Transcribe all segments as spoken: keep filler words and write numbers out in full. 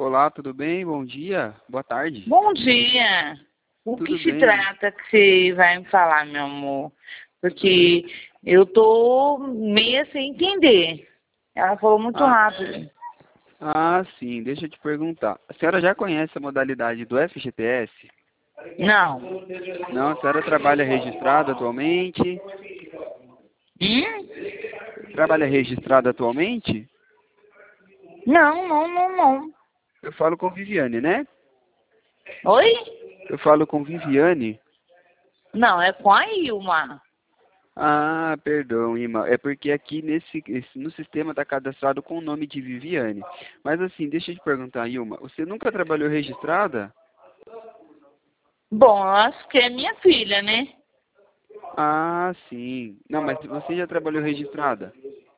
Olá, tudo bem? Bom dia, boa tarde. Bom dia. O Tudo que se bem? trata que você vai me falar, meu amor? Porque eu tô meio sem entender. Ela falou muito Ah, rápido. ah, sim, deixa eu te perguntar. A senhora já conhece a modalidade do F G T S? Não. Não, a senhora trabalha registrada atualmente? Hum? Trabalha registrada atualmente? Não, não, não, não. Eu falo com Viviane, né? Oi? Eu falo com Viviane. Não, é com a Ilma. Ah, perdão, Ima. É porque aqui nesse, esse- no sistema está cadastrado com o nome de Viviane. Mas assim, deixa eu te perguntar, Ilma, você nunca trabalhou registrada? Bom, eu acho que é minha filha, né? Ah, sim. Não, mas você já trabalhou registrada?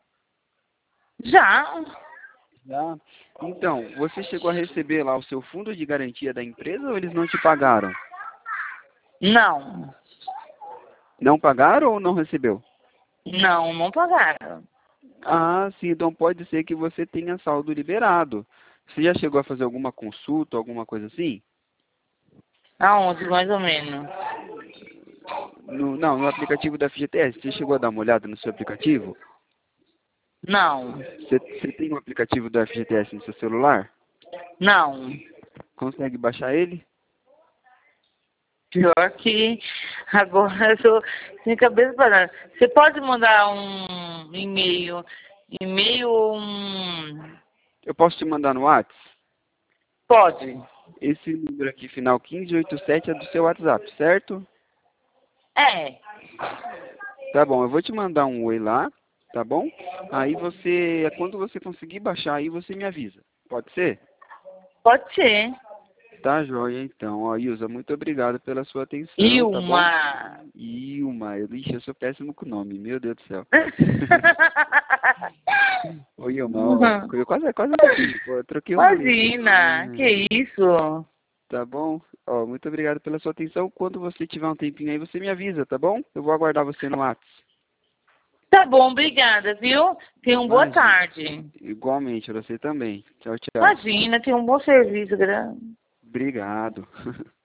Já. Já. Então, você chegou a receber lá o seu fundo de garantia da empresa ou eles não te pagaram? Não. Não pagaram ou não recebeu? Não, não pagaram. Ah, sim, então pode ser que você tenha saldo liberado. Você já chegou a fazer alguma consulta, alguma coisa assim? Aonde, mais ou menos? No, não, no aplicativo da F G T S. Você chegou a dar uma olhada no seu aplicativo? Não. Você, você tem um aplicativo do F G T S no seu celular? Não. Consegue baixar ele? Pior que agora eu tô sem cabeça para nada. Você pode mandar um e-mail, e-mail ou um... Eu posso te mandar no WhatsApp? Pode. Esse número aqui, final um cinco oito sete, é do seu WhatsApp, certo? É, Tá bom, eu vou te mandar um oi lá, tá bom? Aí você, quando você conseguir baixar aí, você me avisa. Pode ser? pode ser. Tá joia, então. Ó, Ilza, muito obrigado pela sua E atenção, tá bom? uma... Ilma, eu, ixi, eu sou péssimo com o nome, meu Deus do céu. Oi, Ilma, ó, eu quase, quase acertei, pô, eu troquei o nome aqui. Imagina, que isso? Tá bom? Ó, muito obrigado pela sua atenção. Quando você tiver um tempinho aí, você me avisa, tá bom? Eu vou aguardar você no WhatsApp. Tá bom, obrigada, viu? Tenha uma boa Imagina. tarde. Igualmente, você também. Tchau, tchau. Imagina, tem um bom serviço, grande. Obrigado.